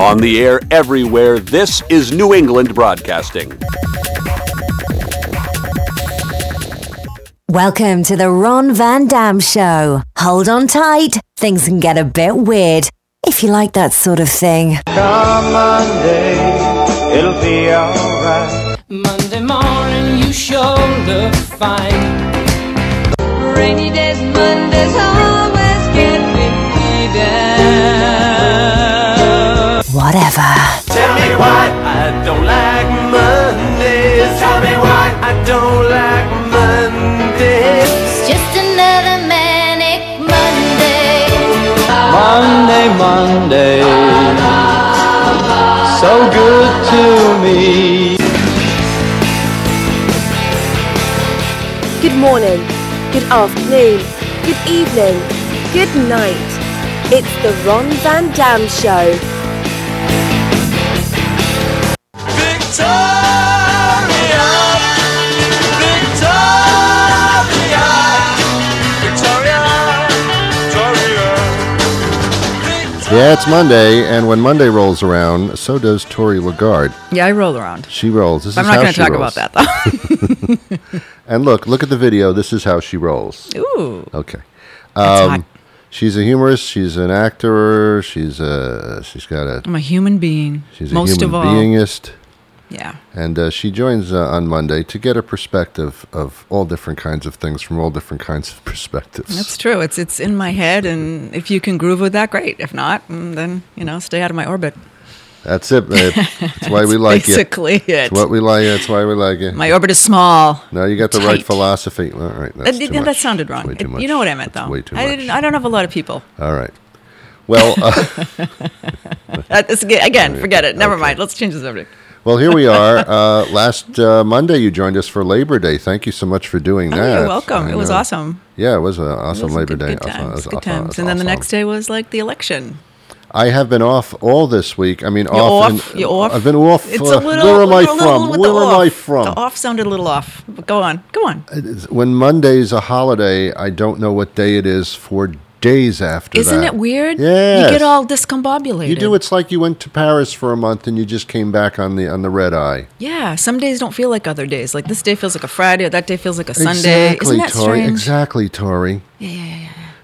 On the air everywhere, this is New England Broadcasting. Welcome to the Ron Van Dam Show. Hold on tight. Things can get a bit weird, if you like that sort of thing. Come Monday, it'll be alright. Monday morning, you sure look fine. Rainy days, Mondays always get me down. Whatever. Tell me why I don't like Mondays. Tell me why I don't like Mondays. It's just another manic Monday. Monday, Monday, so good to me. Good morning, good afternoon, good evening, good night. It's the Ron Van Dam Show. Victoria, Victoria, Victoria, Victoria. Yeah, it's Monday, and when Monday rolls around, so does Tori Lagarde. Yeah, I roll around. She rolls. This I'm is not how going to she talk rolls. about that, though. And look at the video. This is how she rolls. Ooh. Okay. That's hot. She's a humorist. She's an actor. She's got a. I'm a human being. She's a most human of all. beingist. Yeah. And she joins on Monday to get a perspective of all different kinds of things from all different kinds of perspectives. That's true. It's in my head, and if you can groove with that, great. If not, then, stay out of my orbit. That's it, babe. That's why we like you. Basically it. That's what we like. That's why we like you. My orbit is small. No, you got the right Tight. philosophy. All right, that's too much. That sounded wrong. Way too much. You know what I meant, That's though. way too I much. don't have a lot of people. All right. Well, Again, forget it. Never Okay. mind. Let's change the subject. well, here we are. Last Monday, you joined us for Labor Day. Thank you so much for doing that. You're welcome. I It was know. awesome. Yeah, it was an awesome It was Labor Day. Good times. It was Good awesome. It times. was And then the awesome. next day was like the election. I have been off all this week. I mean, You're off? You're off? I've been off. It's a little. Where am I you're a little from? with Where the am off. I from? The off sounded a little off. But go on. When Monday's a holiday, I don't know what day it is for days after Isn't that. it weird? Yes. You get all discombobulated. You do. It's like you went to Paris for a month and you just came back on the red eye. Yeah. Some days don't feel like other days. Like this day feels like a Friday, or that day feels like a Sunday. Exactly, Isn't that Tori. strange? Exactly, Tori. Yeah.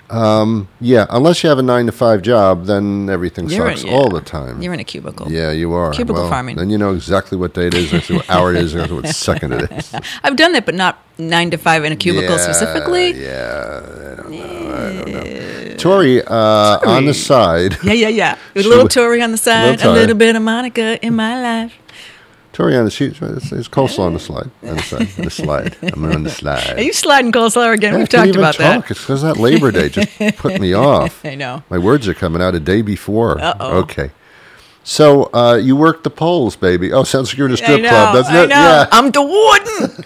Yeah, unless you have a 9-to-5 job, then everything sucks all the time. You're in a cubicle. Yeah, you are. Cubicle farming. Then you know exactly what day it is, what hour it is, and what second it is. I've done that, but not 9 to 5 in a cubicle specifically. Yeah, I don't know. Tori, on the side. Yeah. With a little Tori on the side, Little a Tori. little bit of Monica in my life. Tori on the sheet. There's coleslaw on the slide. On the side. The slide. I'm on the slide. Are you sliding coleslaw again? Yeah, We've I can't talked even about talk. that. It's because that Labor Day just put me off. I know. My words are coming out a day before. Uh-oh. Okay. So you work the polls, baby. Oh, sounds like you're in a strip I know, club, doesn't I it? know. Yeah. I'm the warden.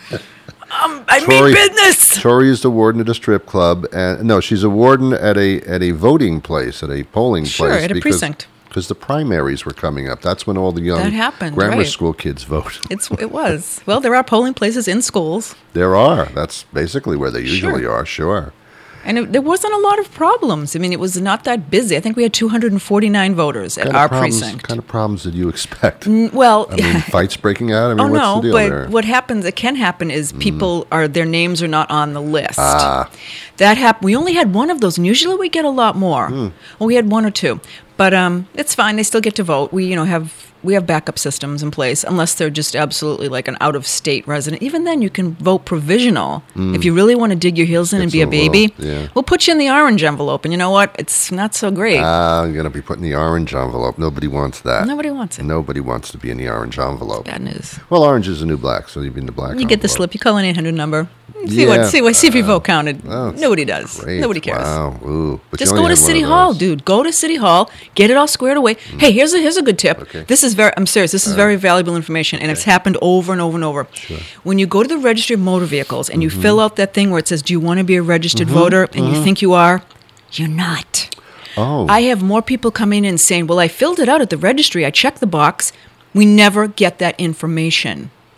I mean business. Tori is the warden at a strip club, and no, she's a warden at a voting place, at a polling Sure, place. at a precinct. Because the primaries were coming up. That's when all the young That happened, grammar right. school kids vote. It was. Well, there are polling places in schools. There are. That's basically where they usually are. Sure. And there wasn't a lot of problems. I mean, it was not that busy. I think we had 249 voters at our precinct. What kind of problems did you expect? Well, I mean, fights breaking out? I mean, what's the deal but there? what happens, it can happen, is people their names are not on the list. Ah. That happened. We only had one of those, and usually we get a lot more. Well, we had one or two, but it's fine. They still get to vote. We have backup systems in place, unless they're just absolutely like an out-of-state resident. Even then, you can vote provisional. If you really want to dig your heels in and It's be a baby, yeah. we'll put you in the orange envelope. And you know what? It's not so great. I'm going to be putting the orange envelope. Nobody wants that. Nobody wants it. Nobody wants to be in the orange envelope. Bad news. Well, orange is the new black, so you'd be in the black You get the envelope. slip. You call an 800 number. See Yeah. see if your vote counted. Oh, Nobody does. Great. Nobody cares. Wow. Ooh. But Just you go only to had one City of Hall, those. dude. Go to City Hall. Get it all squared away. Hey, here's a good tip. Okay. This is I'm serious. This is very valuable information, and it's happened over and over and over. Sure. When you go to the Registry of Motor Vehicles and you fill out that thing where it says, "Do you want to be a registered voter?" and you think you are, you're not. Oh. I have more people coming in saying, "Well, I filled it out at the registry. I checked the box." We never get that information.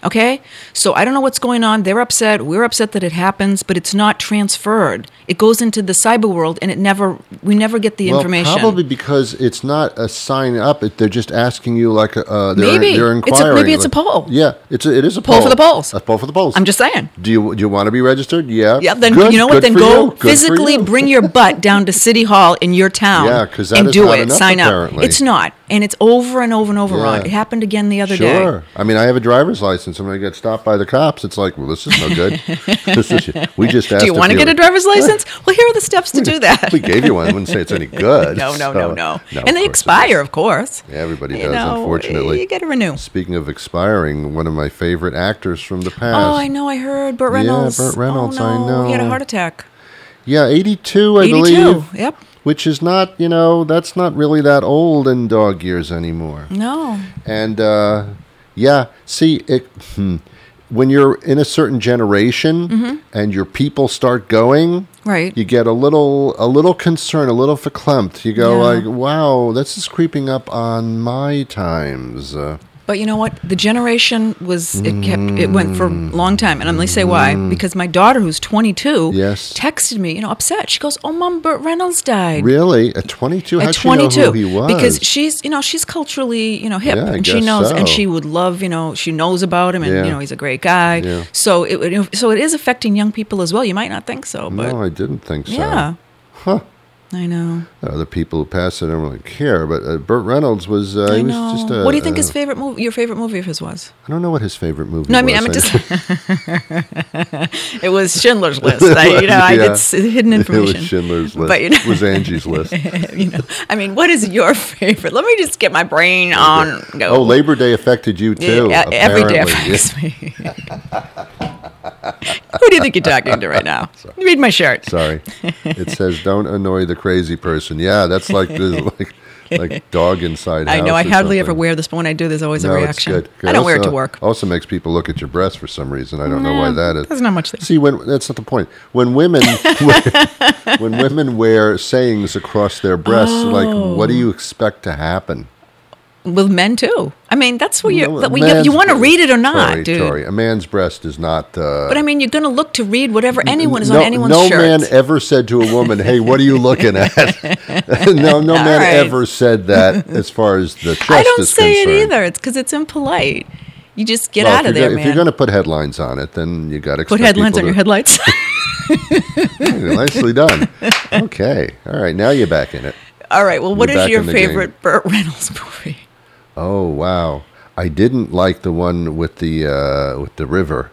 Okay? So I don't know what's going on. They're upset. We're upset that it happens, but it's not transferred. It goes into the cyber world, and we never get the information. Probably because it's not a sign up. They're just asking you like they're Maybe. inquiring. Maybe it's a poll. Yeah, it is a Poll for the polls. A poll for the polls. I'm just saying. Do you want to be registered? Yeah. Yeah, then Good, you know what? good Then for go you. Good for physically you. bring your butt down to City Hall in your town. Yeah, 'cause that and is do not it. enough, Sign apparently. up. It's not, and it's over and over and over, Yeah. Ron. It happened again the other day. Sure. I mean, I have a driver's license, and when I get stopped by the cops, it's like, well, this is no good. We just asked. Do you want to get a driver's license? Well, here are the steps to do that. We gave you one. I wouldn't say it's any good. No. of And they course expire, of course. Yeah, everybody You does, know, unfortunately. you got to renew. Speaking of expiring, one of my favorite actors from the past. Oh, I know. I heard Burt Reynolds. Burt Reynolds, Oh, no. I know. He had a heart attack. Yeah, 82, I 82. believe. Yep. Which is not, that's not really that old in dog years anymore. No. And, see, when you're in a certain generation and your people start going, Right. you get a little concerned, a little verklempt. You go Yeah. like, wow, this is creeping up on my times. But you know what? The generation it went for a long time. And I'm going to say why. Because my daughter, who's 22, Yes. texted me, upset. She goes, oh, Mom, Burt Reynolds died. Really? At 22? At How'd she know 22. who he was? Because she's culturally, hip. Yeah, I and she guess knows, so. and she would love, she knows about him and, Yeah. he's a great guy. Yeah. So it is affecting young people as well. You might not think so, but No, I didn't think so. yeah. Huh. I know. Other people who pass it don't really care, but Burt Reynolds was. I he was know. just. What do you think your favorite movie of his was? I don't know what his favorite movie No, I was. mean, it was Schindler's List. It's hidden information. It was Schindler's List. But, It was Angie's List. What is your favorite? Let me just get my brain on go. Oh, Labor Day affected you too. Yeah, every day apparently. affects me. Who do you think you're talking to right now? Read my shirt. Sorry. It says, "Don't annoy the crazy person." Yeah, that's like dog inside. I know. house I or hardly ever something. wear this, but when I do, there's always a No, reaction. it's good. I don't wear it to Also- work. Also makes people look at your breasts for some reason. I don't know why that is. There's not much there. See, that's not the point. When women when women wear sayings across their breasts, like, what do you expect to happen? With men too. I mean, that's where you Man's- want to read it or not, dude. Tori, a man's breast is not. But I mean, you're going to look to read whatever anyone is no, on anyone's no shirt. man ever said to a woman, "Hey, what are you looking at?" no man right. ever said that. As far as the chest I don't is say concerned. it either. It's because it's impolite. You just get Well, out of if there, If man. you're going to put headlines on it, then you got to Put headlines on your headlights. Nicely done. Okay, all right. Now you're back in it. All right. Well, what You're is back your in the favorite Burt Reynolds movie? Oh wow! I didn't like the one with the river.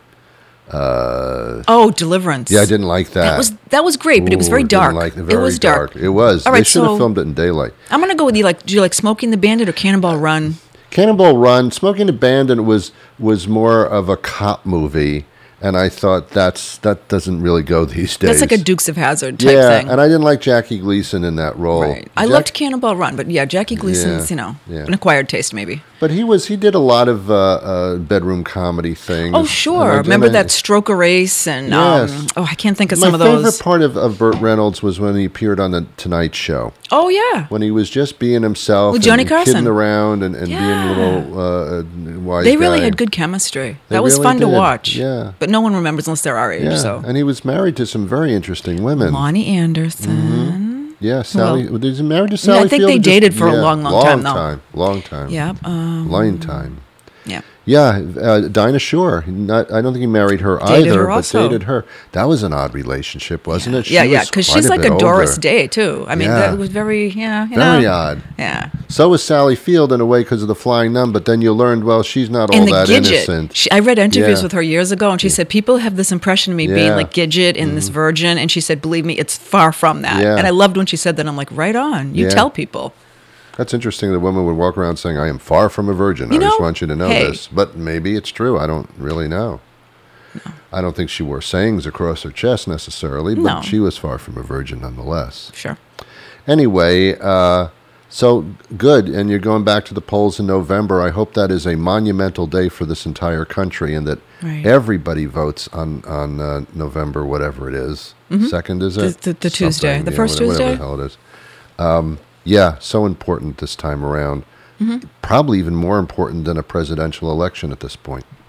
Deliverance. Yeah, I didn't like that. That was great, but it was very Ooh, dark. didn't like it was dark. It was. All They right, should have so- filmed it in daylight. I'm gonna go with you. Do you like Smoking the Bandit or Cannonball Run? Cannonball Run, Smoking the Bandit was more of a cop movie, and I thought that doesn't really go these days. That's like a Dukes of Hazzard type yeah, thing. and I didn't like Jackie Gleason in that role. Right. I loved Cannonball Run, but yeah, Jackie Gleason's, Yeah. an acquired taste maybe. But he did a lot of bedroom comedy things. Oh, sure. Remember that Stroker Race and Yes. I can't think of My some of favorite those. part of Burt Reynolds was when he appeared on the Tonight Show. Oh yeah. When he was just being himself, With Johnny and Carson. kidding around and being Yeah. a little wise They really guy. had good chemistry. They That was really fun to did. watch. Yeah. But no one remembers unless they're our age. Yeah, So and he was married to some very interesting women. Lonnie Anderson. Yeah, Sally. Well, Was he married to Sally? I think Field they or just- dated for a long time, though. Long time. Yeah. Long time. Yeah. Yeah, Dinah Shore. I don't think he married her Dated either, her but also. dated her. That was an odd relationship, wasn't it? Yeah, She was because quite she's like bit a Doris older. Day too. I mean, Yeah. that was very, Very odd. Yeah. So was Sally Field in a way because of the flying nun, but then you learned, well, she's not all And the that Gidget. innocent. I read interviews Yeah. with her years ago, and she said people have this impression of me being Yeah. Mm-hmm. like Gidget and this virgin, and she said, believe me, it's far from that. Yeah. And I loved when she said that. I'm like, right on. You Yeah. tell people. That's interesting. The woman would walk around saying, I am far from a virgin. I just want you to know hey. this. But maybe it's true. I don't really know. No. I don't think she wore sayings across her chest necessarily, but No. she was far from a virgin nonetheless. Sure. Anyway, so good. And you're going back to the polls in November. I hope that is a monumental day for this entire country and that Right. everybody votes on November, whatever it is. Second, is it? The Tuesday. Something, The first whatever Tuesday? the hell it is. Yeah, so important this time around. Mm-hmm. Probably even more important than a presidential election at this point.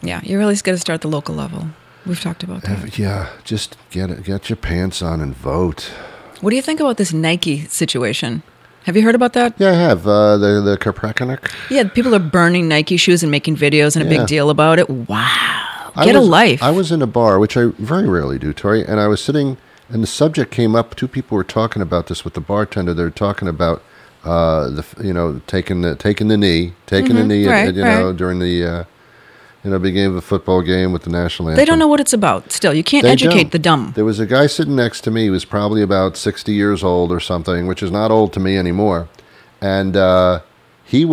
Yeah, you really got to start at the local level. We've talked about that. Yeah, just get your pants on and vote. What do you think about this Nike situation? Have you heard about that? Yeah, I have. The Kaepernick. Yeah, people are burning Nike shoes and making videos and a Yeah. big deal about it. Wow. I Get a was- life. I was in a bar, which I very rarely do, Tori, and I was sitting, and the subject came up. Two people were talking about this with the bartender. They were talking about taking the knee, right, right. during the beginning of a football game with the national anthem. They don't know what it's about. Still, you can't They educate don't. the dumb. There was a guy sitting next to me. He was probably about 60 years old or something, which is not old to me anymore. And he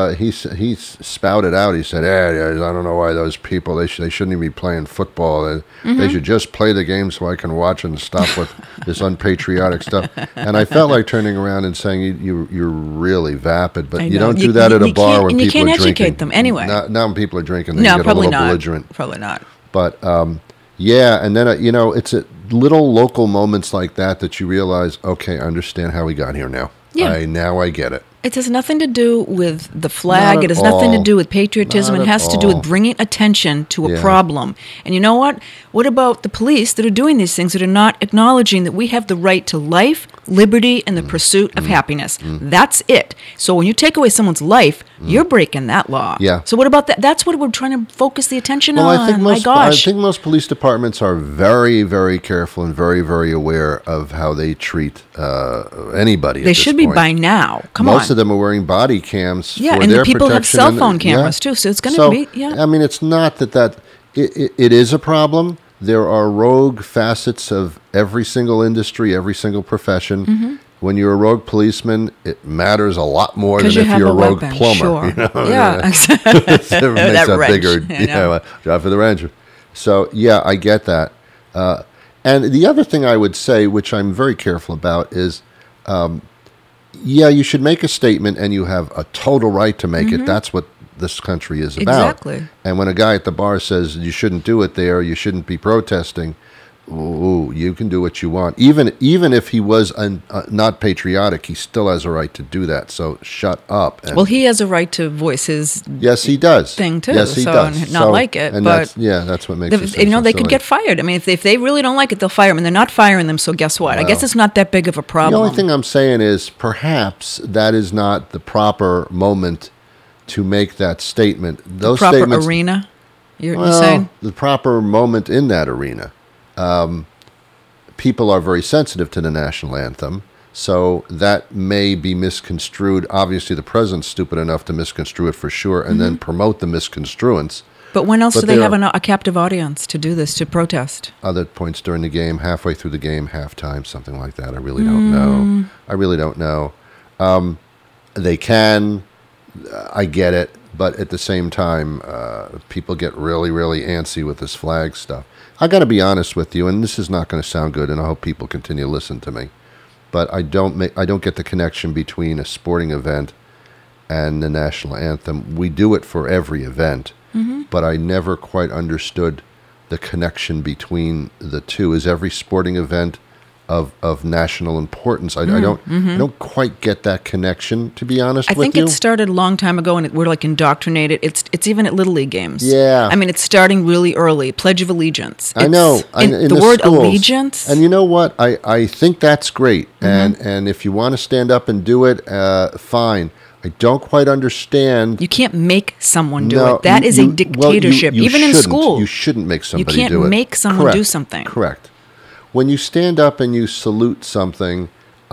spouted out. He said, I don't know why those people, they shouldn't even be playing football. They should just play the game so I can watch and stop with this unpatriotic stuff. And I felt like turning around and saying, you're really vapid, but I you know. don't do You- that at a you bar can't- when and you people are can't drinking. educate them anyway. Not when people are drinking, they No, get a probably little not. belligerent. Probably not. But yeah, and then it's at little local moments like that you realize, okay, I understand how we got here now. Yeah. Now I get it. It has nothing to do with the flag. Not It at has nothing to all. do with patriotism. Not It at has to do all. with bringing attention to a Yeah. problem. And you know what? What about the police that are doing these things, that are not acknowledging that we have the right to life, liberty, and the pursuit of happiness? That's it. So when you take away someone's life, you're breaking that law. Yeah. So what about that? That's what we're trying to focus the attention Well, on. I think My gosh. most police departments are very, very careful and very, very aware of how they treat anybody. They should be by now. Come on. Most of them are wearing body cams. Yeah, for and the their people have protection cell and- phone cameras, too, so it's gonna be- yeah. I mean, it's not that it is a problem. There are rogue facets of every single industry, every single profession. Mm-hmm. When you're a rogue policeman, it matters a lot more than Because you if have you're a a rogue weapon, plumber. sure. You know? Yeah, It makes That a wrench, bigger I know. job for the ranger. So yeah, I get that. And the other thing I would say, which I'm very careful about, is you should make a statement, and you have a total right to make it. That's what this country is about. Exactly. And when a guy at the bar says you shouldn't do it there, you shouldn't be protesting, ooh, you can do what you want. Even if he was not patriotic, he still has a right to do that. So shut up. And Well, he has a right to voice his yes, he does. thing too. Yes, he so, does. and not like it, and but that's what makes it you know, so they could silly. get fired. I mean, if they really don't like it, they'll fire them, and they're not firing them. So guess what? I guess it's not that big of a The problem. only thing I'm saying is perhaps that is not the proper moment to make that statement. Those proper statements, arena. You're well, saying? the proper moment in that arena. People are very sensitive to the national anthem, so that may be misconstrued. Obviously, the president's stupid enough to misconstrue it for sure, and then promote the misconstruance. But when else But do they there have are- a captive audience to do this, to protest? Other points during the game, halfway through the game, halftime, something like that. I really don't know. I really don't know. They can. I get it. But at the same time, people get really, really antsy with this flag stuff. I got to be honest with you, and this is not going to sound good, and I hope people continue to listen to me. But I don't get the connection between a sporting event and the national anthem. We do it for every event, but I never quite understood the connection between the two. Is every sporting event of national importance? I don't quite get that connection, to be honest I with think you. it started a long time ago, and we're like indoctrinated. It's even at Little League games. Yeah. I mean, it's starting really early. Pledge of Allegiance. I know. In In the word schools. allegiance. And you know what? I think that's great. And if you want to stand up and do it, fine. I don't quite understand. You can't make someone do No, it. That is a well, dictatorship, you even in shouldn't. school. You shouldn't make somebody can't do it. make someone Correct. do something. Correct. When you stand up and you salute something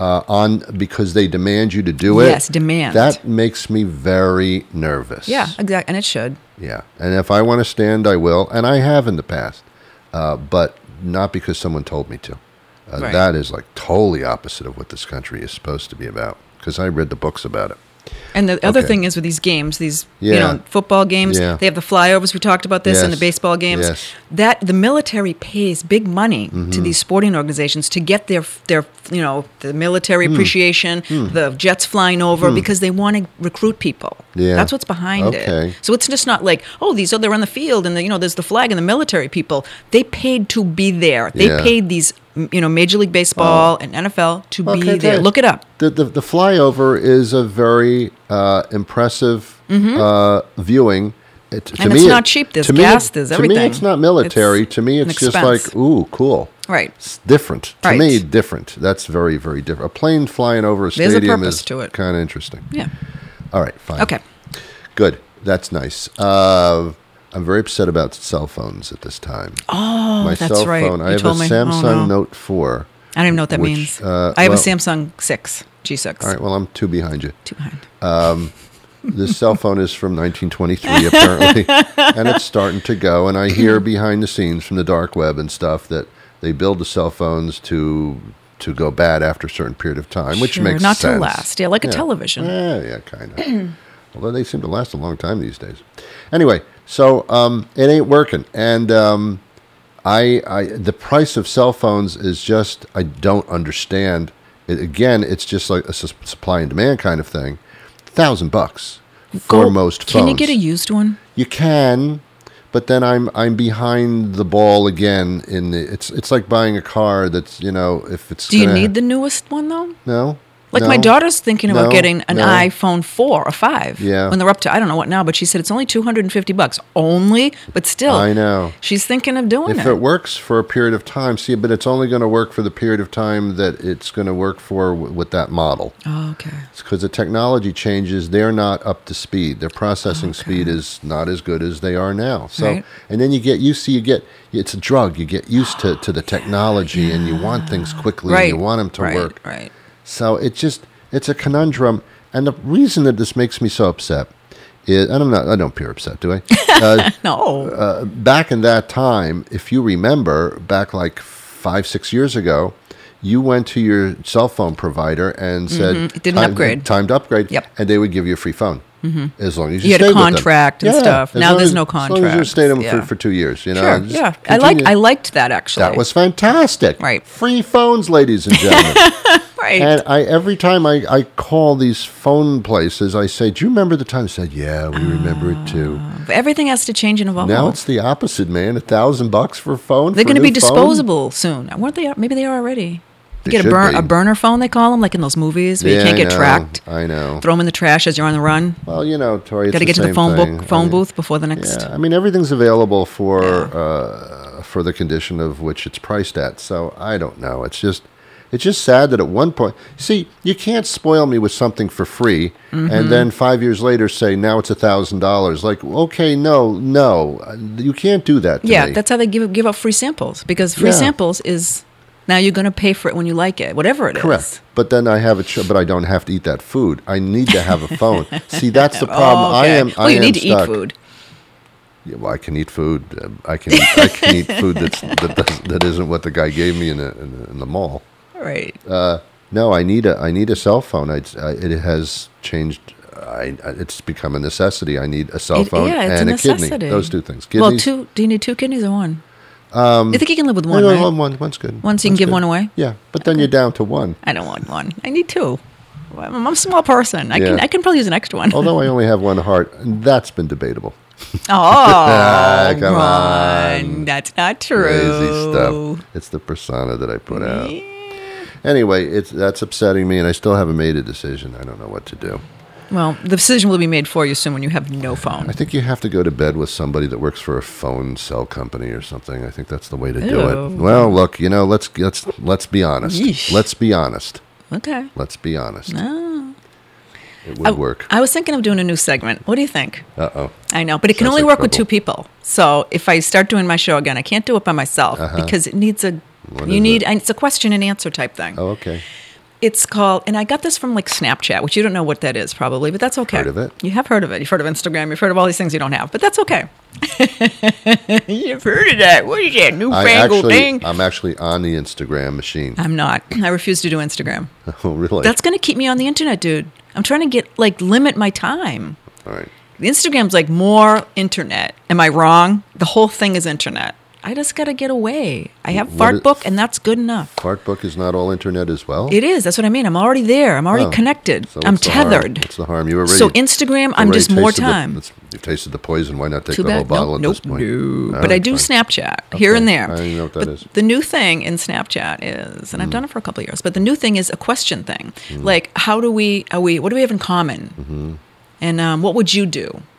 because they demand you to do it. Yes, demand. That makes me very nervous. Yeah, exactly. And it should. Yeah. And if I want to stand, I will. And I have in the past. But not because someone told me to. Right. That is like totally opposite of what this country is supposed to be about. Because I read the books about it. And the other Okay. thing is with these games, these Yeah. football games, Yeah. they have the flyovers. We talked about this, and the Yes. baseball games. Yes. That the military pays big money Mm-hmm. to these sporting organizations to get their the military Hmm. appreciation, the jets flying over because they want to recruit people. Yeah. That's what's behind Okay. it. So it's just not like, oh, they're on the field, and there's the flag and the military people. They paid to be there. They Yeah. paid these Major League Baseball and NFL to be Okay, there. good. Look it up. The flyover is a very impressive viewing And it's not cheap. There's gas, there's everything. To me, it's not military. It's to me, an it's just expense. like, ooh, cool. Right. It's different. To Right. me, different. That's very, very different. A plane flying over a There's a stadium purpose is to it. kind of interesting. Yeah. All right, fine. Okay. Good. That's nice. I'm very upset about cell phones at this time. Oh, My that's cell right. phone. You I have a told me. Oh, Samsung no. Note 4. I don't even know what that which, means. I have a well- Samsung 6, G6. All right, well, I'm 2 behind you. Too behind. This cell phone is from 1923, apparently, and it's starting to go. And I hear behind the scenes from the dark web and stuff that they build the cell phones to go bad after a certain period of time, which Sure, makes not sense. to last. Yeah, like a television. Yeah, kind of. Although they seem to last a long time these days. Anyway, so it ain't working, and the price of cell phones is just I don't understand. Again, it's just like a supply and demand kind of thing. $1,000 for most phones. Can you get a used one? You can, but then I'm behind the ball again. It's like buying a car that's if it's. Do you need the newest one though? No. Like No. my daughter's thinking about No. getting an No. iPhone 4 or 5. Yeah. When they're up to, I don't know what now, but she said it's only $250 only, but still. I know. She's thinking of doing If it. it works for a period of time, but it's only going to work for the period of time that it's going to work for with that model. Oh, okay. It's because the technology changes. They're not up to speed. Their processing speed is not as good as they are now. So, Right. and then you get used to, it's a drug. You get used to the technology and you want things quickly and you want them to work. Right. So it's a conundrum. And the reason that this makes me so upset is, and I don't appear upset, do I? No. Back in that time, if you remember, back like 5-6 years ago, you went to your cell phone provider and said, It didn't upgrade. Time to upgrade. Yep. And they would give you a free phone. As long as You had a stayed with them. contract and stuff. as Now long there's as- no As long as you contract. stayed them Yeah. for 2 years, Sure. Just Yeah. continue. I liked that actually. That was fantastic. Right. Free phones, ladies and gentlemen. right. And every time I call these phone places, I say, "Do you remember the time?" They said, "Yeah, we remember it too." But everything has to change and evolve. Now it's the opposite, man. $1,000 for a phone. They're going to be disposable soon. Weren't they? Maybe they are already. You They get should be. a burner phone, they call them, like in those movies where you can't get tracked. I know. Throw them in the trash as you're on the run. Well, Tori, Got to get to the phone booth before the next. Yeah, I mean everything's available for the condition of which it's priced at. So I don't know. It's just sad that at one point, see, you can't spoil me with something for free, and then 5 years later say now it's $1,000. Like, okay, no, you can't do that. To me. That's how they give out free samples, because free Yeah. samples is now you're going to pay for it when you like it, whatever it is. Correct. But then I have but I don't have to eat that food. I need to have a phone. See, that's the problem. Oh, okay. I you am need to stuck. eat food. Yeah, well, I can eat food. I can eat food that isn't what the guy gave me in the mall. Right. No, I need a cell phone. It has changed. It's become a necessity. I need a cell phone it's and a a kidney. necessity. Those two things. Well, Kidneys. do you need 2 kidneys or 1? I think you can live with 1, No, right? one's good. One, so you can give 1 away? Yeah, but then you're down to 1. I don't want 1. I need 2. I'm a small person. I Yeah. can probably use an extra one. Although I only have 1 heart, and that's been debatable. Oh, Come Ron, on. that's not true. Crazy stuff. It's the persona that I put out. Anyway, that's upsetting me, and I still haven't made a decision. I don't know what to do. Well, the decision will be made for you soon when you have no phone. I think you have to go to bed with somebody that works for a phone cell company or something. I think that's the way to do Ew. it. Well, look, let's be honest. Yeesh. Let's be honest. Okay. Let's be honest. Oh. It would work. I was thinking of doing a new segment. What do you think? Uh-oh. I know, but it can Sounds only like work with 2 trouble. people. So if I start doing my show again, I can't do it by myself because it needs What is it? it's a question and answer type thing. Oh, okay. It's called, and I got this from like Snapchat, which you don't know what that is probably, but that's okay. Heard of it. You have heard of it. You've heard of Instagram. You've heard of all these things you don't have, but that's okay. You've heard of that. What is that newfangled thing? I'm actually on the Instagram machine. I'm not. I refuse to do Instagram. Oh, really? That's going to keep me on the internet, dude. I'm trying to limit my time. All right. The Instagram's like more internet. Am I wrong? The whole thing is internet. I just got to get away. I have What is- Fartbook, and that's good enough. Fartbook is not all internet as well? It is. That's what I mean. I'm already there. I'm already Oh. connected. So I'm what's the harm? tethered. What's the harm? You already. So Instagram, I'm already just more tasted time. You've tasted the poison. Why not take Too the whole bad. bottle Nope, at nope, this point? no. All But I right, do fine. Snapchat here and there. I don't even know what that but is. The new thing in Snapchat is, and I've done it for a couple of years, but the new thing is a question thing. Like, what do we have in common? And what would you do?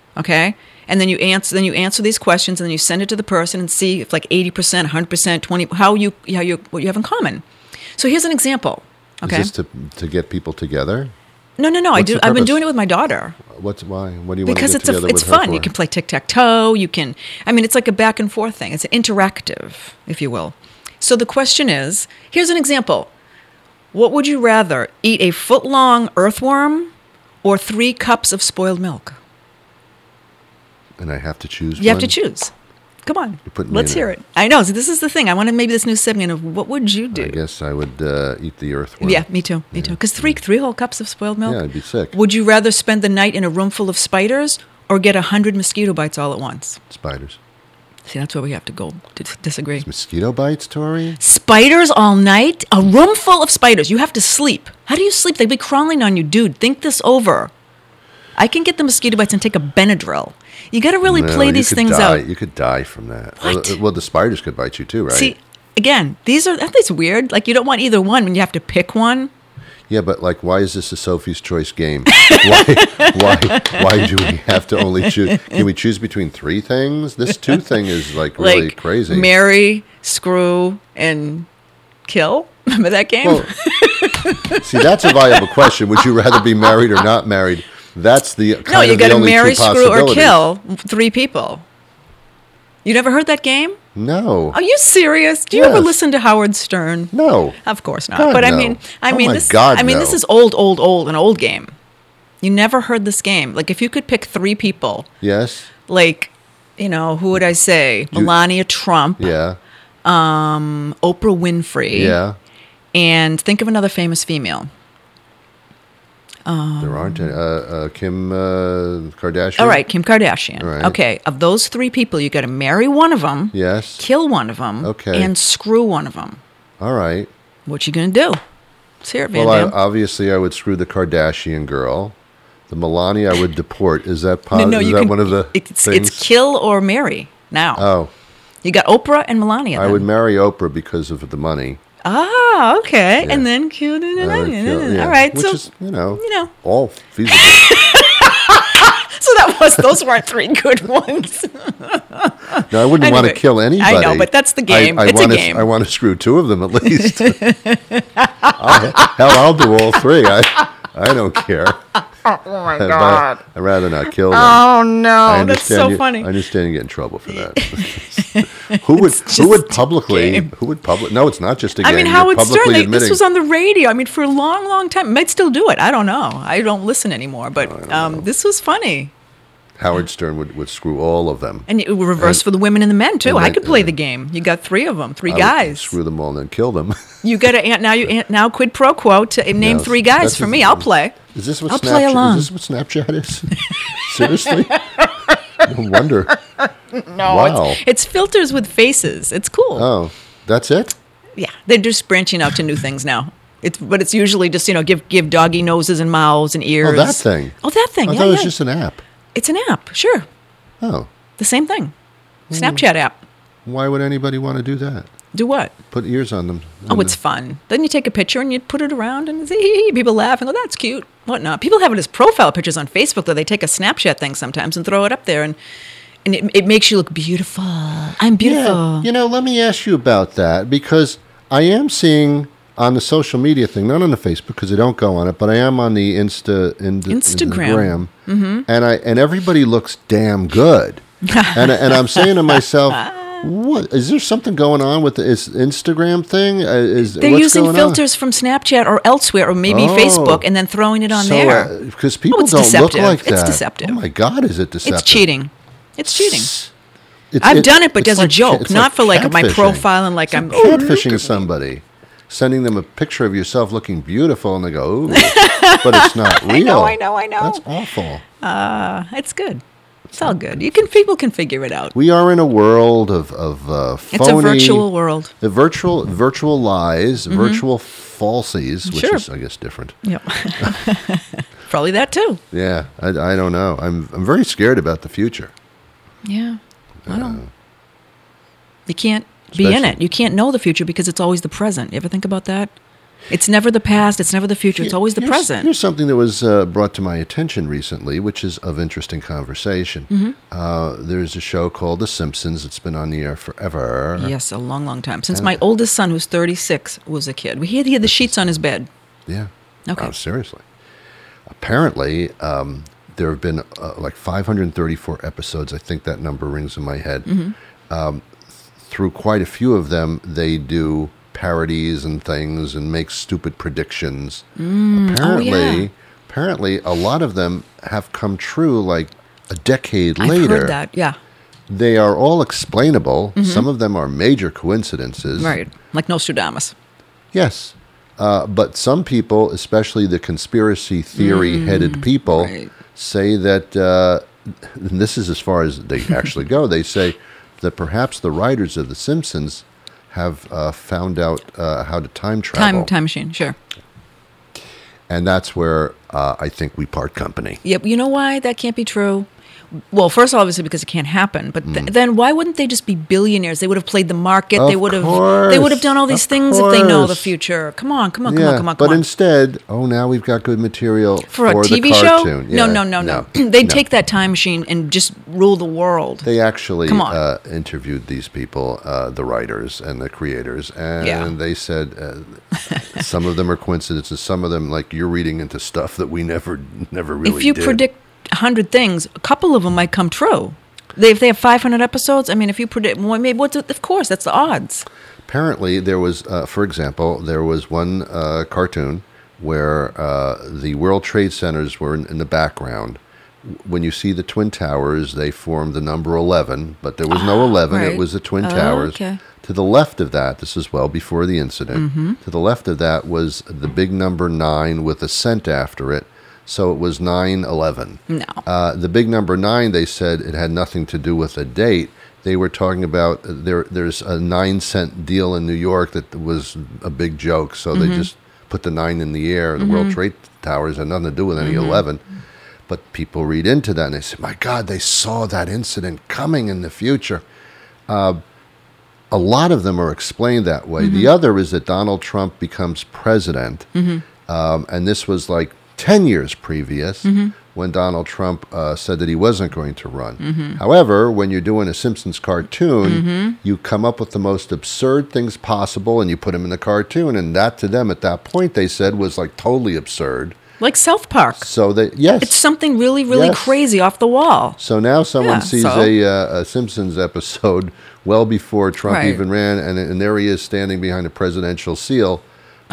Okay, and then you answer these questions, and then you send it to the person and see if like 80%, 100%, 20, what you have in common. So here's an example. Okay, Is this to get people together? no. What's the I've been purpose? doing it with my daughter. Why? What do you want to Because get together it's with her fun. for? You can play tic-tac-toe. It's like a back and forth thing. It's interactive, if you will. So the question is, here's an example. What would you rather, eat a foot-long earthworm or 3 cups of spoiled milk? And I have to choose You have one? to choose. Come on. You're putting me Let's in hear a- it. I know. So this is the thing. I wanted maybe this new segment of what would you do? I guess I would eat the earthworm. Yeah, me too. Me too. Because 3 whole cups of spoiled milk? Yeah, I'd be sick. Would you rather spend the night in a room full of spiders or get 100 mosquito bites all at once? Spiders. See, that's where we have to go to disagree. Mosquito bites, Tori? Spiders all night? A room full of spiders. You have to sleep. How do you sleep? They'd be crawling on you. Dude, think this over. I can get the mosquito bites and take a Benadryl. You got to really No, play you these could things die. out. You could die from that. What? Well, the spiders could bite you too, right? See, again, aren't these weird? Like, you don't want either one when you have to pick one. Yeah, but like, why is this a Sophie's Choice game? why do we have to only choose? Can we choose between 3 things? This 2 thing is like really Like, crazy. marry, screw, and kill. Remember that game? Well, see, that's a viable question. Would you rather be married or not married? That's the kind no, you of got the to only marry, two screw, or possibilities. kill 3 people. You never heard that game? No. Are you serious? Do you ever Yes. listen to Howard Stern? No. Of course not. God, but I no. mean, Oh my this. God, I mean, no. this is an old game. You never heard this game. Like, if you could pick 3 people, Yes. like, who would I say? Melania Trump, Yeah. Oprah Winfrey, Yeah. and think of another famous female. There aren't any. Kim Kardashian. All right, Kim Kardashian. All right. Okay, of those 3 people, you got to marry one of them, Yes. kill one of them, Okay. and screw one of them. All right. What you gonna do? Let's hear it, Van Well, Damme. obviously, I would screw the Kardashian girl. The Melania, I would deport. Is that No, is you that can, one of the it's things? kill or marry now. Oh, You got Oprah and Melania. I then. would marry Oprah because of the money. Ah, okay. Yeah. And then kill. I would kill- yeah, All right. which So, is all feasible. so those weren't 3 good ones. No, I wouldn't want to Anyway, kill anybody. I know, but that's the game. It's a game. I want to screw 2 of them at least. I'll do all 3. I don't care. Oh my God. I'd rather not kill them. Oh no, I that's understand so you, funny. I understand you get in trouble for that. who would publicly? No, it's not just a game. I mean, You're Howard publicly Stern. This admitting- was on the radio. I mean, for a long, long time. Might still do it. I don't know. I don't listen anymore. But this was funny. Howard Stern would screw all of them. And it would reverse for the women and the men too. and I then- could play the game. You got 3 of them, 3 I would guys. screw them all and then kill them. You got to now quid pro quo to name No, 3 guys that's for just- me. I'll play. Is this what I'll play Snapchat? along. Is this what Snapchat is? Seriously? No wonder. No, Wow. it's filters with faces. It's cool. Oh, that's it? Yeah, they're just branching out to new things now. But it's usually just give doggy noses and mouths and ears. Oh, that thing. Oh, that thing. I yeah, thought it was yeah. just an app. It's an app. Sure, Oh, the same thing. Hmm. Snapchat app. why would anybody want to do that? Do what? Put ears on them. Oh, it's fun. Then you take a picture and you put it around and people laugh and go, that's cute, whatnot. People have it as profile pictures on Facebook, though. They take a Snapchat thing sometimes and throw it up there, and it makes you look beautiful. I'm beautiful. Yeah, let me ask you about that because I am seeing on the social media thing, not on the Facebook because I don't go on it, but I am on the Instagram. Mm-hmm. And everybody looks damn good. and I'm saying to myself, what is there something going on with this Instagram thing? They're what's using going filters from Snapchat or elsewhere, or maybe Facebook, and then throwing it on there. Because people it's don't deceptive. look like that. It's deceptive. Oh my God, is it deceptive? It's cheating. It's cheating. It's- I've done it, but it's as a joke, it's not for like my catfishing. profile and like It's I'm catfishing somebody, sending them a picture of yourself looking beautiful, and they go, "Ooh," but it's not real. I know. That's awful. It's good. It's all good. People can figure it out. We are in a world of phony. It's a virtual world. The virtual lies, virtual falsies, which Sure. is I guess different. Yep. Probably that too. Yeah, I don't know. I'm very scared about the future. Yeah. I don't. You can't be in especially- it. You can't know the future because it's always the present. You ever think about that? It's never the past. It's never the future. It's always the present. Here's something that was brought to my attention recently, which is of interesting conversation. Mm-hmm. There's a show called The Simpsons. It's been on the air forever. Yes, a long, long time. Since my oldest son, who's 36, was a kid. He had the sheets on his bed. Yeah. Okay. Oh, seriously. Apparently, there have been like 534 episodes. I think that number rings in my head. Mm-hmm. Through quite a few of them, they do parodies and things and make stupid predictions. Apparently, a lot of them have come true like a decade later. I've heard that, yeah. They are all explainable. Some of them are major coincidences. Right, like Nostradamus. Yes. But some people, especially the conspiracy theory-headed people, say that, and this is as far as they actually go, they say that perhaps the writers of The Simpsons have found out how to time travel. Time machine, sure. And that's where I think we part company. Yep. You know why that can't be true? Well, first, obviously, because it can't happen. But then, why wouldn't they just be billionaires? They would have played the market. They would have done all these things if they know the future. Come on. But instead, now we've got good material for a TV the show. Cartoon. Yeah, No. They'd take that time machine and just rule the world. They actually interviewed these people, the writers and the creators, and they said some of them are coincidences. Some of them, like, you're reading into stuff that we never really did. If you predict 100 things, a couple of them might come true. If they have 500 episodes, I mean, if you predict, of course, that's the odds. Apparently, there was, for example, there was one cartoon where the World Trade Centers were in the background. When you see the Twin Towers, they formed the number 11, but there was no 11. Right. It was the Twin Towers. Okay. To the left of that, this is well before the incident, to the left of that was the big number 9 with a cent after it. So it was 9/11. No. The big number 9, they said it had nothing to do with a date. They were talking about there's a 9-cent deal in New York that was a big joke. So they just put the 9 in the air. The World Trade Towers had nothing to do with any 11. But people read into that and they say, my God, they saw that incident coming in the future. A lot of them are explained that way. The other is that Donald Trump becomes president. And this was like 10 years previous when Donald Trump said that he wasn't going to run. However, when you're doing a Simpsons cartoon, you come up with the most absurd things possible and you put them in the cartoon. And that to them at that point, they said, was like totally absurd. Like South Park. So yes. It's something really, really crazy off the wall. So now someone sees a Simpsons episode well before Trump even ran, and there he is standing behind a presidential seal.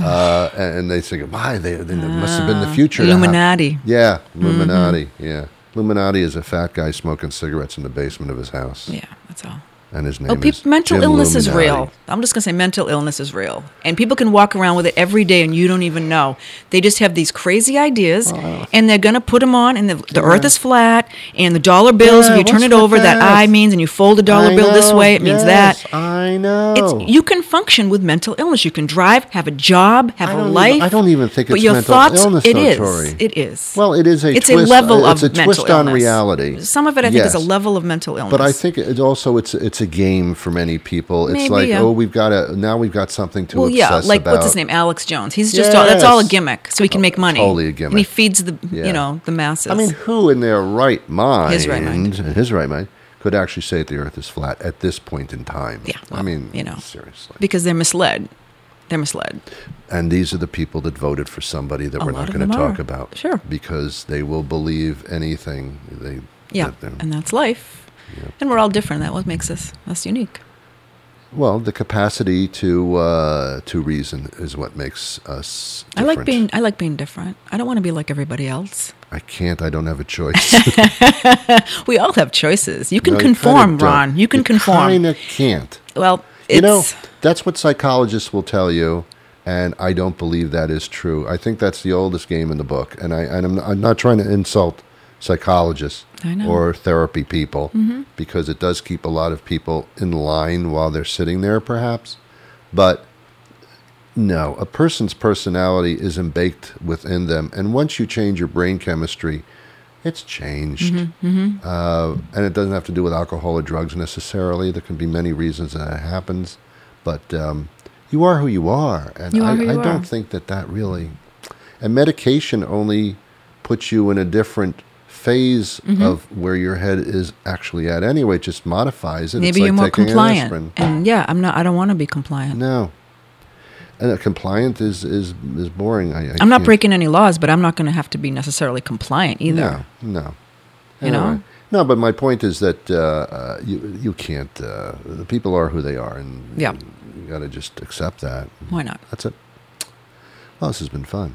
And they think, why? They must have been the future. Illuminati. Yeah, Illuminati. Yeah. Illuminati is a fat guy smoking cigarettes in the basement of his house. Yeah, that's all. And his name is mental Jim illness is Illuminati. real. I'm just going to say mental illness is real. And people can walk around with it every day and you don't even know. They just have these crazy ideas and they're going to put them on and the earth is flat and the dollar bills, if you turn it over, that I means, and you fold a dollar bill this way, it means that. I know. You can function with mental illness. You can drive, have a job, have a life. I don't even think but it's your mental thoughts, illness, it though, is. Tori. It is. Well, it is it's twist. A level of it's a mental twist on illness. reality. Some of it, I think, is a level of mental illness. But I think it's also it's a game for many people. It's Maybe, like, yeah. we've got something to obsess yeah, like about. what's his name, Alex Jones. He's just that's all a gimmick, so he can make money. Totally a gimmick. And he feeds the the masses. I mean, who in their right mind, his right mind, could actually say that the Earth is flat at this point in time? Yeah, well, I mean, seriously, because they're misled. They're misled. And these are the people that voted for somebody that we're not going to talk about. Sure. Because they will believe anything. And that's life. Yeah. And we're all different. That's what makes us unique. Well, the capacity to reason is what makes us different. I like being different. I don't want to be like everybody else. I can't. I don't have a choice. We all have choices. You can conform, Ron. You can conform. I kind of can't. Well, that's what psychologists will tell you, and I don't believe that is true. I think that's the oldest game in the book, and I'm not trying to insult psychologists or therapy people, because it does keep a lot of people in line while they're sitting there, perhaps. But no, a person's personality is baked within them, and once you change your brain chemistry, it's changed. And it doesn't have to do with alcohol or drugs necessarily. There can be many reasons that happens, but You are who you are. And You are who you I are. don't think that really... And medication only puts you in a different phase Mm-hmm. of where your head is actually at anyway. It just modifies it. Maybe It's like you're more taking an compliant. aspirin. And yeah, I don't want to be compliant. No. And compliant is boring. I I'm not can't- breaking any laws, but I'm not going to have to be necessarily compliant either. No. You know? No, but my point is that you can't. The people are who they are, and Yeah. you got to just accept that. Why not? That's it. Well, this has been fun.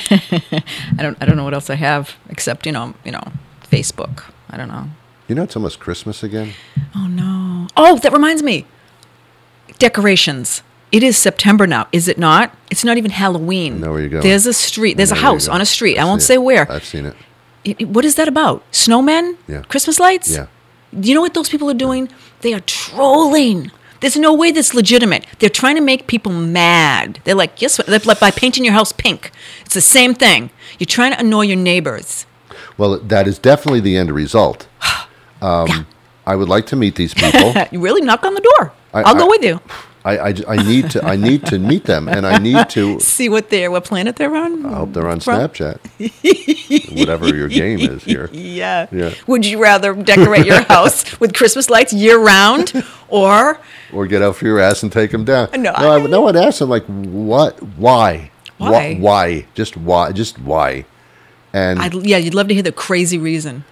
I don't know what else I have except, you know, Facebook. I don't know. You know, it's almost Christmas again. Oh no. Oh, that reminds me. Decorations. It is September now, is it not? It's not even Halloween. I know where you're going. There's a street. There's a I know where house you're on a going. street. I I've won't seen say it. where. I've seen it. What is that about? Snowmen? Yeah. Christmas lights? Yeah. Do you know what those people are doing? They are trolling. There's no way that's legitimate. They're trying to make people mad. They're like, yes, like by painting your house pink. It's the same thing. You're trying to annoy your neighbors. Well, that is definitely the end result. Yeah. I would like to meet these people. You really knock on the door. I'll go with you. I need to meet them, and I need to. See what planet they're on. I hope they're on From- Snapchat. Whatever your game is here. Yeah. Yeah. Would you rather decorate your house with Christmas lights year round, or Or get out for your ass and take them down. No, I'd ask them, like, what? Why? Why? Why? Just why? Just why? And you'd love to hear the crazy reason.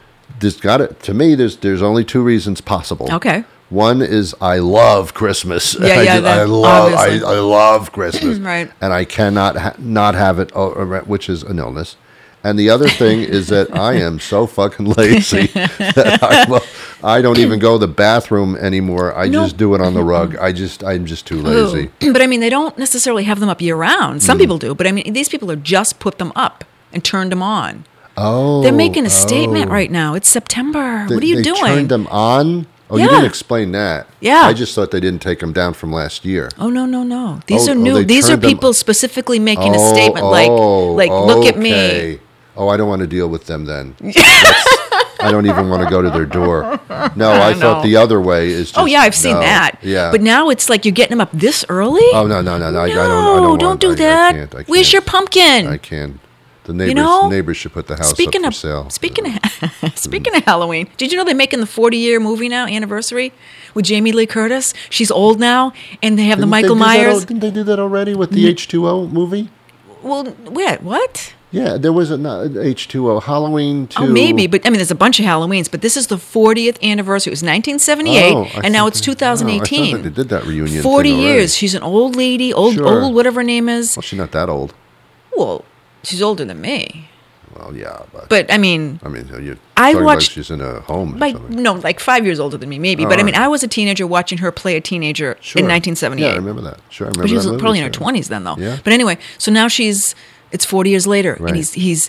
to me, there's only two reasons possible. Okay. One is I love Christmas. Yeah, I that- love obviously. I love Christmas. Right. And I cannot not have it, which is an illness. And the other thing is that I am so fucking lazy that I don't even go to the bathroom anymore. I just do it on the rug. I'm just too lazy. But I mean, they don't necessarily have them up year round. Some people do, but I mean, these people are just put them up and turned them on. Oh, They're making a statement right now. It's September. What are you they doing? Turned them on. Oh, you Yeah. didn't explain that. Yeah. I just thought they didn't take them down from last year. Oh no! These Oh, are new. they These are turned them- people specifically making a statement, like look at me. okay. Oh, I don't want to deal with them then. I don't even want to go to their door. No, I thought know. the other way is just... Oh yeah, I've seen no. that. Yeah. But now it's like you're getting them up this early. Oh, no. I don't don't do that. I can't. Where's your pumpkin? I can't. The neighbors should put the house speaking up of for sale. speaking of Halloween, did you know they're making the 40-year movie now, anniversary, with Jamie Lee Curtis? She's old now, and they have the Michael Myers. Didn't they do that already with the H2O movie? Well, what? Yeah, there was a H2O Halloween 2. Oh, maybe, but I mean, there's a bunch of Halloweens, but this is the 40th anniversary. It was 1978, Oh, I and now thought it's they- 2018. I thought they did that reunion 40 thing already. years. She's an old lady, old, Sure. whatever her name is. Well, she's not that old. Well, she's older than me. Well, yeah, But I mean, you're I talking watched- like she's in a home or like something. no, like 5 years older than me, maybe. But I mean, I was a teenager watching her play a teenager Sure. in 1978. Yeah, I remember that. Sure, I remember But she was that movie, probably in her sure. 20s then, though. Yeah. But anyway, so now it's 40 years later, Right. and he's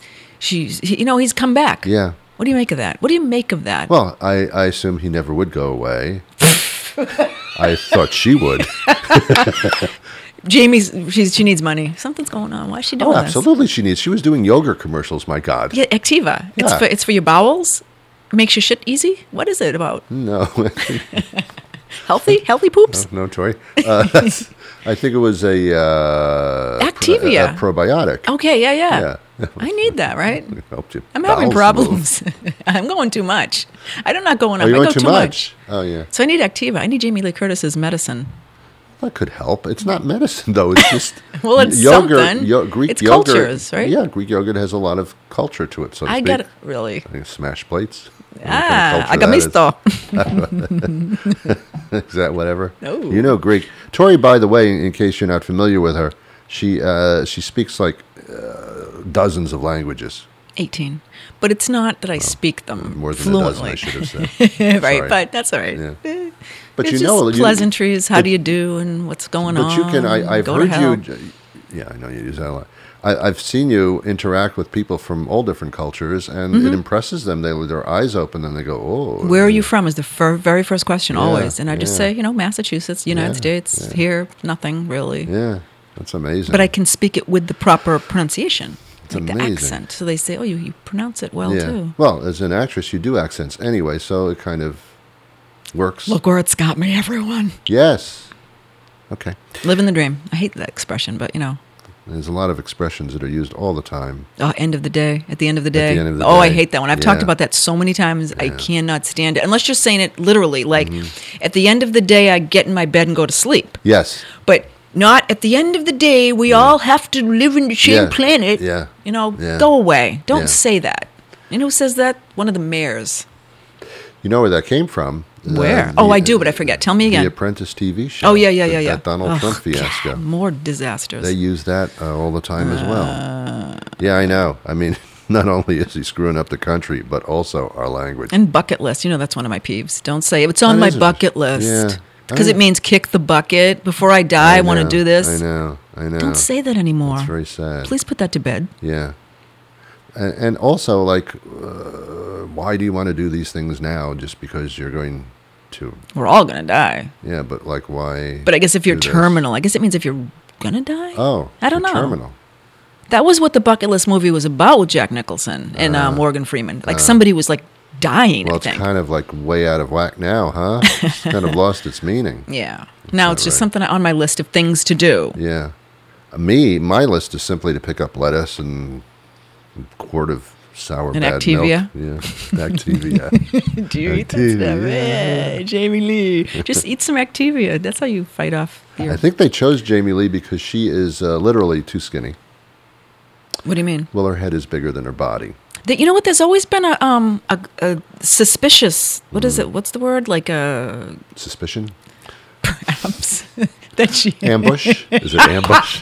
come back. Yeah. What do you make of that? What do you make of that? Well, I assume he never would go away. I thought she would. She needs money. Something's going on. Why is she doing Oh, this? absolutely she needs. She was doing yoga commercials, my God. Yeah, Activa. Yeah. It's for your bowels. Makes your shit easy. What is it about? No, Healthy poops. no, Tori. I think it was a Activia. a probiotic. Okay, yeah. Yeah. I need that, right? Helped you. I'm having bowels move. problems. I'm going too much. I'm not going up. Oh, you're I going go too much. Oh, yeah. So I need Activa. I need Jamie Lee Curtis's medicine. That could help. It's not medicine, though. It's just Well, it's something. Greek It's yogurt. cultures, right? Yeah, Greek yogurt has a lot of culture to it, so to I speak. get it, really. I think smash plates. Agamisto. Is that whatever? No. You know Greek. Tori, by the way, in case you're not familiar with her, she speaks like dozens of languages. 18. But it's not that I speak them More than fluently. a dozen, I should have said. Right, Sorry. but that's all right. Yeah. Eh, But it's you know, just pleasantries. How do you do and what's going on? But you can. I've Go to heard hell. you. Yeah, I know you use that a lot. I've seen you interact with people from all different cultures, and it impresses them. Their eyes open, and they go, "Oh." Where are you from? Is the very first question always, and I just yeah. say, Massachusetts, United States. Here, nothing really. Yeah, that's amazing. But I can speak it with the proper pronunciation, It's like amazing. the accent. So they say, "Oh, you pronounce it well yeah. too." Well, as an actress, you do accents anyway, so it kind of works. Look where it's got me, everyone. Yes, Okay. Living the dream. I hate that expression, but There's a lot of expressions that are used all the time. end of the day. At the end of the day. the end of the I day. hate that one. I've talked Yeah. about that so many times. I cannot stand it. Unless you're saying it literally, like at the end of the day, I get in my bed and go to sleep. Yes. But not at the end of the day, we all have to live in the same Yeah. planet. Yeah. Yeah. Go away. Don't Yeah. say that. You know who says that? One of the mayors. You know where that came from? Where? I do, but I forget. Tell me The again. Apprentice TV show. Oh, yeah. That Donald Trump fiasco. God, more disasters. They use that all the time as well. Yeah, I know. I mean, not only is he screwing up the country, but also our language. And bucket list. That's one of my peeves. Don't say it's on That my is a- bucket list. Yeah. Because it means kick the bucket. Before I die, I want to know, do this. I know. Don't say that anymore. It's very sad. Please put that to bed. Yeah. And also, like, why do you want to do these things now just because you're going to... We're all going to die. Yeah, but, like, why... But I guess if you're do this? terminal, I guess it means if you're going to die. Oh. I don't you're know. Terminal. That was what the bucket list movie was about with Jack Nicholson and Morgan Freeman. Like somebody was like dying, Well, I it's think. kind of, like, way out of whack now, huh? It's kind of lost its meaning. Yeah. Now it's just right. something on my list of things to do. Yeah. My list is simply to pick up lettuce and a quart of sour And bad Activia? milk. Yeah, Activia. Do you eat that stuff? Yeah, Jamie Lee. Just eat some Activia. That's how you fight off your... I think they chose Jamie Lee because she is literally too skinny. What do you mean? Well, her head is bigger than her body. You know what? There's always been a suspicious... What is it? What's the word? Like a... Suspicion? Perhaps. That she... Ambush? Is it ambush?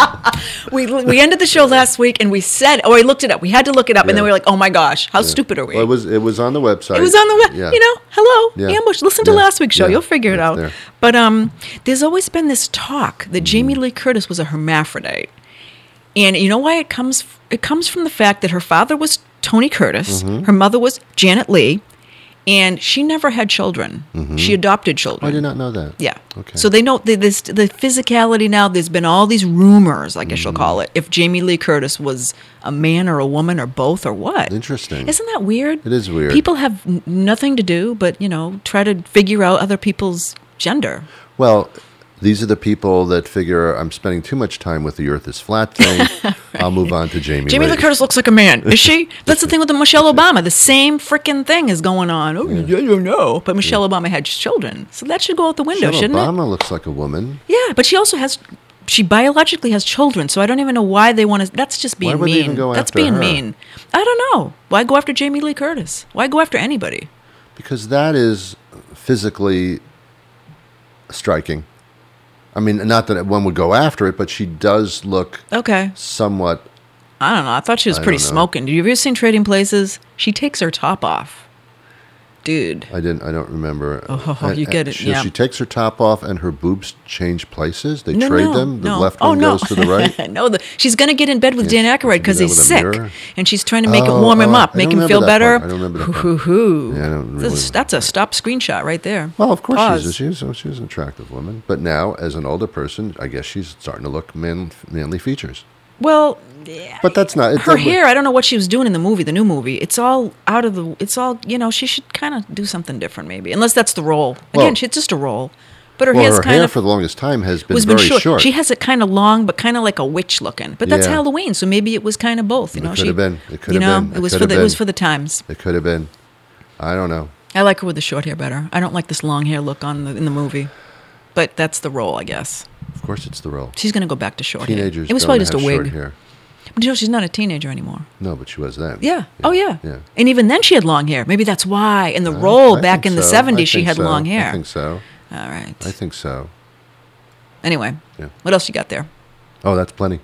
We ended the show last week and we said... Oh, I looked it up. We had to look it up. And then we were like, oh my gosh, how stupid are we? Well, it was on the website. It was on the web. Yeah. Hello, Yeah. ambush. Listen to Yeah. last week's show. Yeah. You'll figure it It's out. there. But there's always been this talk that Jamie Lee Curtis was a hermaphrodite. And you know why it comes? It comes from the fact that her father was Tony Curtis, her mother was Janet Leigh, and she never had children. She adopted children. I did not know that. Yeah. Okay. So they know the physicality now. There's been all these rumors, I guess you'll call it, if Jamie Lee Curtis was a man or a woman or both or what. Interesting. Isn't that weird? It is weird. People have nothing to do but, try to figure out other people's gender. Well, these are the people that figure I'm spending too much time with the Earth is flat thing. I'll move on to Jamie Jamie Lee Curtis looks like a man. Is she? That's the thing with the Michelle Obama. The same freaking thing is going on. Oh, I don't know. But Michelle Obama had children. So that should go out the window, Michelle shouldn't Obama looks like a woman. it? Yeah, but she also has... She biologically has children, so I don't even know why they want to... That's just being Why would mean. they even go That's after being her? mean. I don't know. Why go after Jamie Lee Curtis? Why go after anybody? Because that is physically striking. I mean, not that one would go after it, but she does look Okay. somewhat... I don't know. I thought she was I pretty don't know. smoking. Did you ever seen Trading Places? She takes her top off. Dude. I don't remember. Oh, you get it, So yeah. she takes her top off and her boobs change places? They No, trade no, them? The no. left Oh, one no. goes to the right? No, she's going to get in bed with Yeah, Dan Aykroyd she because can do he's that sick. with a mirror? And she's trying to make it warm him up, I make don't him feel remember that better. part. I don't remember that part. Hoo-hoo-hoo. Yeah, I don't really- That's a stop screenshot right there. Well, of course Pause. she's an attractive woman. But now, as an older person, I guess she's starting to look manly features. Well, yeah. But that's not... Her hair, I don't know what she was doing in the movie, the new movie. It's all out of the... It's all, she should kind of do something different maybe. Unless that's the role. Well- Again, it's just a role. But her Well, hair's her kind hair of... for the longest time has been was very short. She has it kind of long, but kind of like a witch looking. But that's Yeah. Halloween, so maybe it was kind of both. It could have been. It could You have know, been. it was could for have the it was been. for the times. It could have been. I don't know. I like her with the short hair better. I don't like this long hair look in the movie. But that's the role, I guess. Of course, it's the role. She's going to go back to short Teenagers hair. It was don't probably just a have short wig. hair. But she's not a teenager anymore. No, but she was then. Yeah. Oh, yeah. Yeah. And even then she had long hair. Maybe that's why. In the role I back think in the so. 70s, I she think had so. long hair. I think so. All right. I think so. Anyway, Yeah. what else you got there? Oh, that's plenty.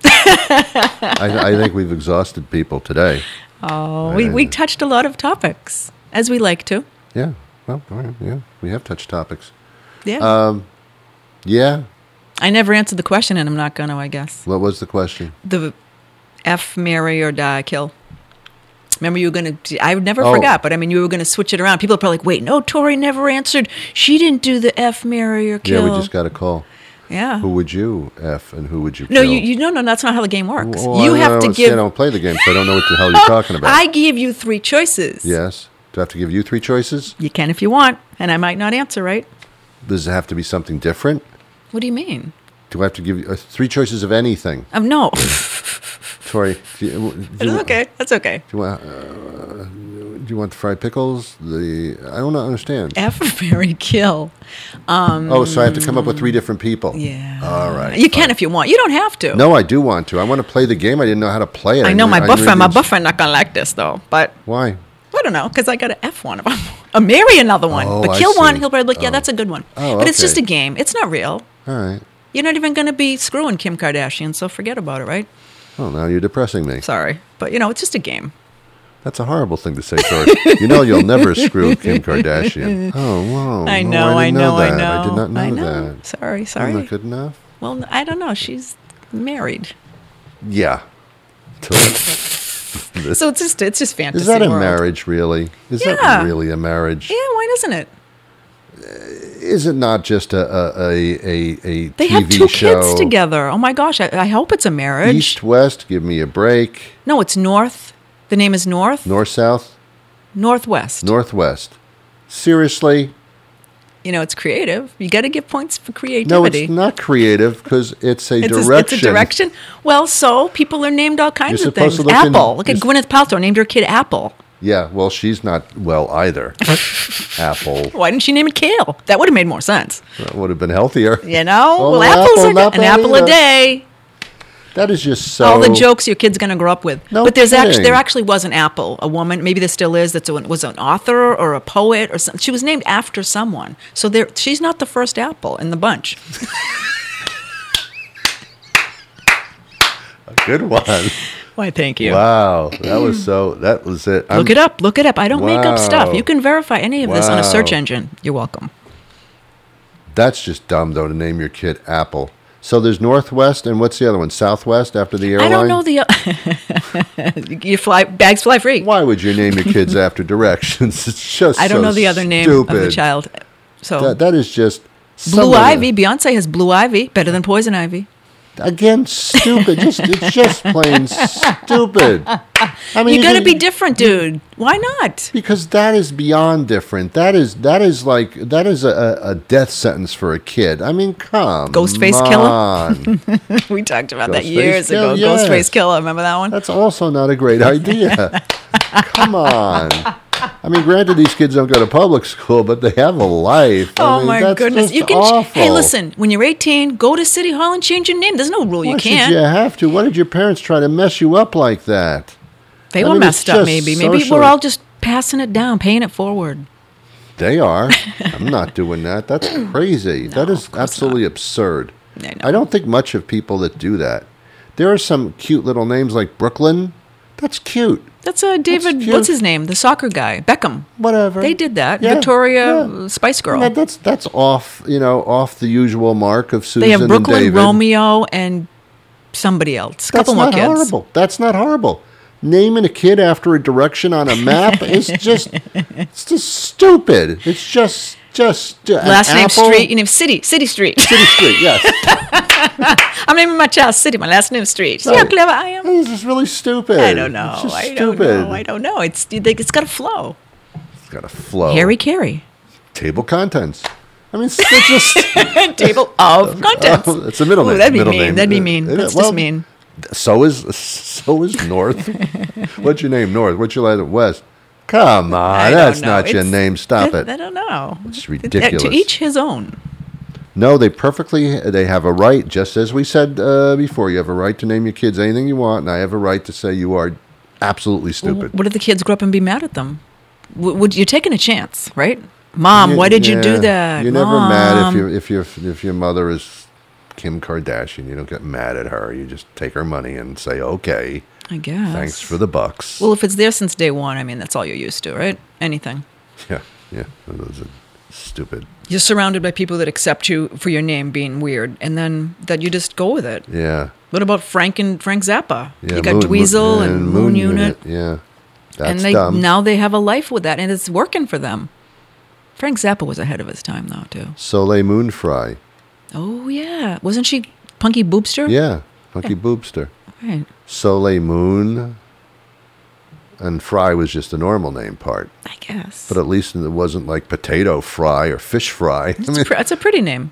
I think we've exhausted people today. Oh, we touched a lot of topics, as we like to. Yeah. Well, all right. Yeah. We have touched topics. Yeah. Yeah. I never answered the question, and I'm not going to, I guess. What was the question? The F, marry, or die, kill. Remember, you were going to... I never Oh. forgot, but I mean, you were going to switch it around. People are probably like, wait, no, Tori never answered. She didn't do the F, marry, or kill. Yeah, we just got a call. Yeah. Who would you F and who would you No, kill? no, that's not how the game works. Well, you I have to don't- give... I don't play the game, so I don't know what the hell you're talking about. I give you 3 choices. Yes. Do I have to give you 3 choices? You can if you want, and I might not answer right. Does it have to be something different? What do you mean? Do I have to give you 3 choices of anything? No. Tori, It's okay. That's okay. Do you want the fried pickles? I don't understand. F, marry, kill. So I have to come up with 3 different people. Yeah. All right. You can if you want. You don't have to. No, I do want to. I want to play the game. I didn't know how to play it. I know my boyfriend. My boyfriend. boyfriend not gonna like this though. But Why? I don't know because I got to F one of them. Or marry another one. Oh, but I kill one. see. He'll probably be like, yeah, that's a good one. Oh, But it's okay. just a game. It's not real. All right. You're not even gonna be screwing Kim Kardashian, so forget about it, right? Oh, now you're depressing me. Sorry, but it's just a game. That's a horrible thing to say, Tori. You'll never screw Kim Kardashian. Oh, wow. I No, know. I I didn't know. that. I know. I did not know I know. that. Sorry. I'm not good enough? Well, I don't know. She's married, Yeah. so it's just fantasy. Is that a world. marriage, really? Is Yeah. that really a marriage? Yeah, why doesn't it? Is it not just a They TV have 2 show? kids together. Oh my gosh, I hope it's a marriage. East, west, give me a break. No, it's North. The name is North. North, south, Northwest. northwest. Seriously? It's creative. You got to give points for No, creativity. it's not creative because it's a It's direction. a direction. Well, so people are named all kinds You're of things. supposed to look in- Apple. Look at you're- Gwyneth Paltrow named her kid Apple. Yeah, well, she's not well either. Apple. Why didn't she name it Kale? That would have made more sense. That would have been healthier. Well, Oh, apples apple, are not an bad apple a either. day. That is just so. All the jokes your kid's going to grow up with. No but kidding. there actually was an Apple, a woman, maybe there still is, was an author or a poet or something. She was named after someone. So she's not the first Apple in the bunch. A good one. Why, thank you. Wow, that was it. Look it up. Look it up. I don't make up stuff. Wow. You can verify any of this on a search Wow. engine. You're welcome. That's just dumb, though, to name your kid Apple. So there's Northwest, and what's the other one? Southwest after the airline? I don't know bags fly free. Why would you name your kids after directions? It's just I don't so know the other name stupid. of the child. So That is just Blue somebody- Ivy. Beyonce has Blue Ivy, better than Poison Ivy. Again, stupid. It's just plain stupid. I mean, You got to can- be different, dude. Why not? Because that is beyond different. That is a death sentence for a kid. I mean, come Ghostface on. Killer? We talked about that Ghostface years ago. Killer, yes. Ghostface Killer. Remember that one? That's also not a great idea. Come on. I mean, granted, these kids don't go to public school, but they have a life. I Oh mean, my that's goodness! just You can. awful. Hey, listen. When you're 18, go to City Hall and change your name. There's no rule you Why can't. should you have to? Why did your parents try to mess you up like that? They I were mean, messed it's up. just Maybe social- we're all just passing it down, paying it forward. They are. I'm not doing that. That's crazy. That is absolutely absurd. I know. I don't think much of people that do that. There are some cute little names like Brooklyn. That's cute. That's David. cute. What's his name? The soccer guy, Beckham. Whatever. They did that. Yeah, Victoria yeah. Spice Girl. And that's off the usual mark of Susan They have and Brooklyn, David. Romeo, and somebody else. A That's couple more not kids. horrible. That's not horrible. Naming a kid after a direction on a map is just stupid. It's just Last an name apple. Street. You name City Street. City Street, yes. I'm naming my child City. My last name is Street. See how Right. clever I am? This is really stupid. I don't know. It's just I stupid. don't know. I don't know. It's got to flow. It's got to flow. Harry Carey. Table contents. I mean, it's just Table of contents. it's a middle name. That'd be middle mean. name. That'd be mean. That's just mean. So is North. What's your name, North? What's your last name? West. Come on, I don't that's know. not your It's- name. Stop it. I don't know. It's ridiculous. To each his own. No, they have a right, just as we said before, you have a right to name your kids anything you want, and I have a right to say you are absolutely stupid. What if the kids grow up and be mad at them? Would you're taking a chance, right? Mom, why did you do that? You're never Mom. mad if your mother is Kim Kardashian. You don't get mad at her. You just take her money and say, okay, I guess. thanks for the bucks. Well, if it's there since day one, I mean, that's all you're used to, right? Anything. Yeah. Those are stupid. You're surrounded by people that accept you for your name being weird, and then that you just go with it. Yeah. What about Frank Zappa? Yeah, You got Dweezil and Moon Unit. Yeah. That's And dumb. now they have a life with that, and it's working for them. Frank Zappa was ahead of his time, though, too. Soleil Moon Fry. Oh, yeah. Wasn't she Punky Boobster? Yeah. Punky Boobster. Right. Soleil Moon. And Fry was just the normal name part. I guess. But at least it wasn't like potato fry or fish fry. I mean, That's a pretty name.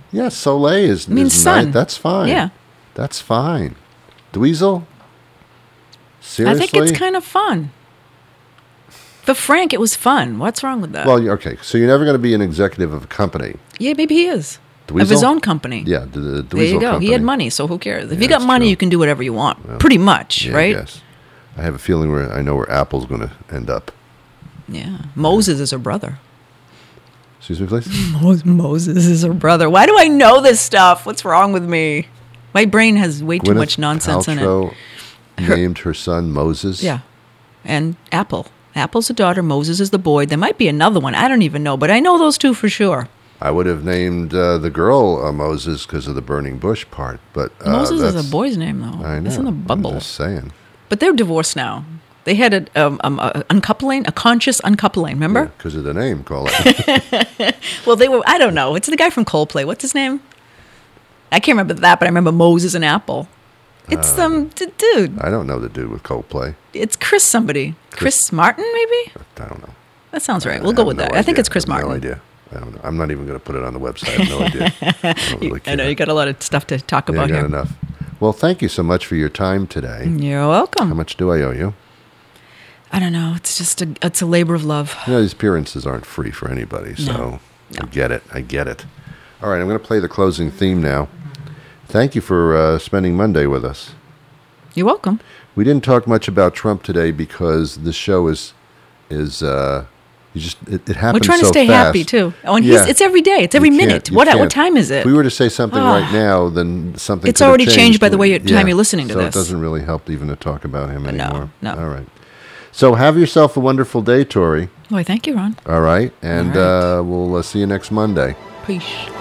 Yeah, Soleil is means is sun. nice. That's fine. Yeah. That's fine. Dweezil? Seriously? I think it's kind of fun. For Frank, it was fun. What's wrong with that? Well, okay, so you're never going to be an executive of a company. Yeah, maybe he is. Dweezil? Of his own company. Yeah, the Dweezil There you go. company. He had money, so who cares? If Yeah, you got that's money, true. you can do whatever you want. Pretty much, Yeah, right? Yes. I have a feeling I know where Apple's going to end up. Yeah. Moses is her brother. Excuse me, please? Moses is her brother. Why do I know this stuff? What's wrong with me? My brain has way too much nonsense in it. Paltrow named her son Moses. Yeah. And Apple. Apple's the daughter. Moses is the boy. There might be another one. I don't even know, but I know those two for sure. I would have named the girl Moses because of the burning bush part, but Moses is that's- a boy's name, though. I know. It's in the Bible. I'm just saying. But they're divorced now. They had a uncoupling, a conscious uncoupling, remember? Because of the name, call it. Well, they were, I don't know. It's the guy from Coldplay. What's his name? I can't remember that, but I remember Moses and Apple. It's dude. I don't know the dude with Coldplay. It's Chris somebody. Chris Martin, maybe? I don't know. That sounds right. I We'll go have with no that. I think idea. it's Chris I have Martin. No idea. I don't know. I'm not even going to put it on the website. I have no idea. I don't really care. I know you got a lot of stuff to talk Yeah, about I got here. enough. Well, thank you so much for your time today. You're How welcome. much do I owe you? I don't know. It's just it's a labor of love. You know, these appearances aren't free for anybody, so I get it. I get it. All right, I'm going to play the closing theme now. Thank you for spending Monday with us. You're welcome. We didn't talk much about Trump today because the show is you just it happens. We're trying to so stay fast. happy too. Oh, and Yeah. it's every day. It's every You can't- minute. you What can't. time is it? If we were to say something Ah. right now, then something. It's could have already changed by the way changed. time you're listening to so this. it doesn't really help even to talk about him But no, anymore. no. All right. So have yourself a wonderful day, Tori. Why, thank you, Ron. All right, and All right. we'll see you next Monday. Peace.